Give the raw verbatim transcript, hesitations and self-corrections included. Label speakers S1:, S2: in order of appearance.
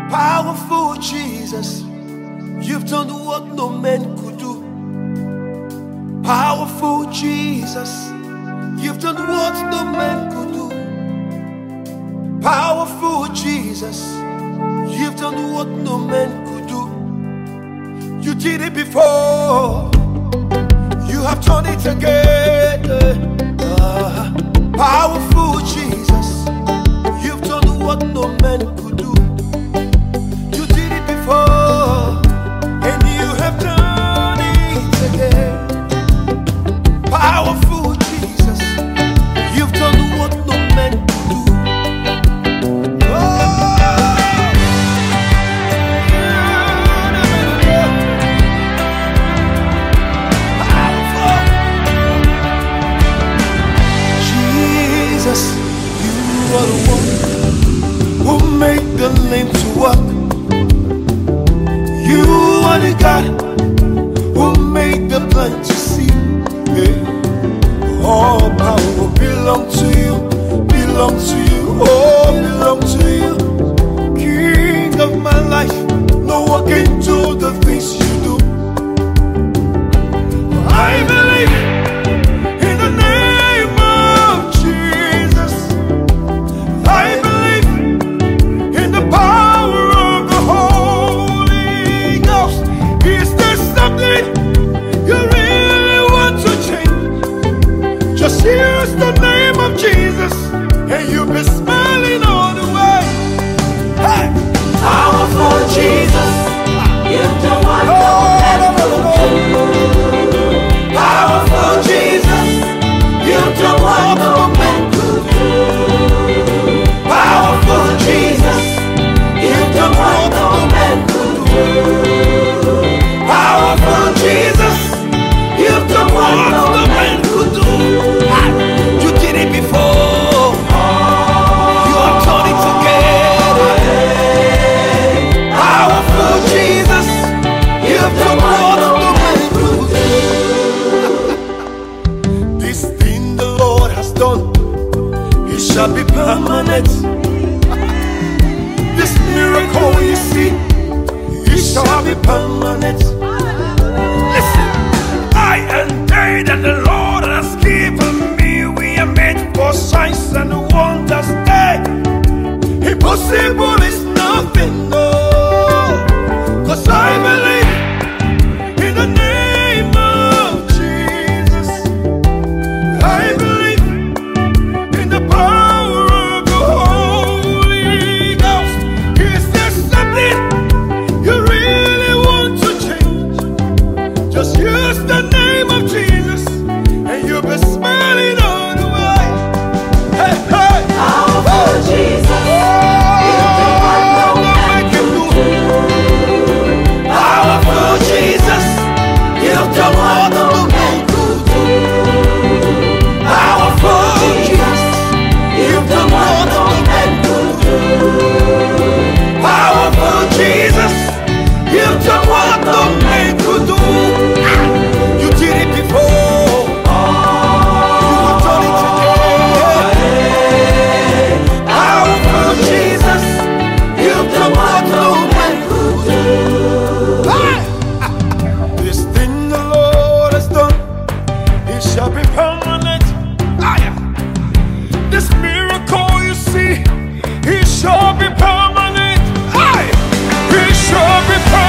S1: Powerful Jesus, you've done what no man could do. Powerful Jesus, you've done what no man could do. Powerful Jesus, you've done what no man could do. You did it before, you have done it again. Uh, powerful Jesus, you've done what no man could do. You did it before, and you have done it again. Powerful Jesus, you've done what no man could do. You are the one who made the lame to walk. You are the God who made the blind to see. Yeah. All power belong to you, belong to you, oh, belong to you. King of my life, no one can do the things you do. I believe in the name of Jesus. I believe in the power of the Holy Ghost. Is there something you really want to change? Just use the name of Jesus and you'll be smiling all the way. Hey!
S2: Powerful Jesus, you've done what no man could do. Powerful Jesus, you've done what no man could do. Powerful Jesus, you've done what no man could do. Powerful Jesus, you've done what no man could do.
S1: You did it before, you have done it again. Powerful Jesus, you've done what no man could do. This thing the Lord has done, it shall be permanent. This miracle you see, it shall be permanent. Listen, I and they that the Lord has given me, we are made for signs and wonders. Hey, impossible is nothing, no. Cause I believe in the name of Jesus. I believe in the power of the Holy Ghost. Is there something you really want to change? Just use the name of Jesus and you'll be smiling all the way. Hey, hey!
S2: Powerful Jesus, you've done what no man could do.
S1: Powerful Jesus, you've done what no man could do. Powerful Jesus, you've done what no man could do. Powerful Jesus, you've done what no man could do. You did it before, you have done it again. Powerful Jesus, you've done what no man could do. This thing the Lord has done, it shall be permanent. This miracle you see, it shall be permanent. It shall be permanent.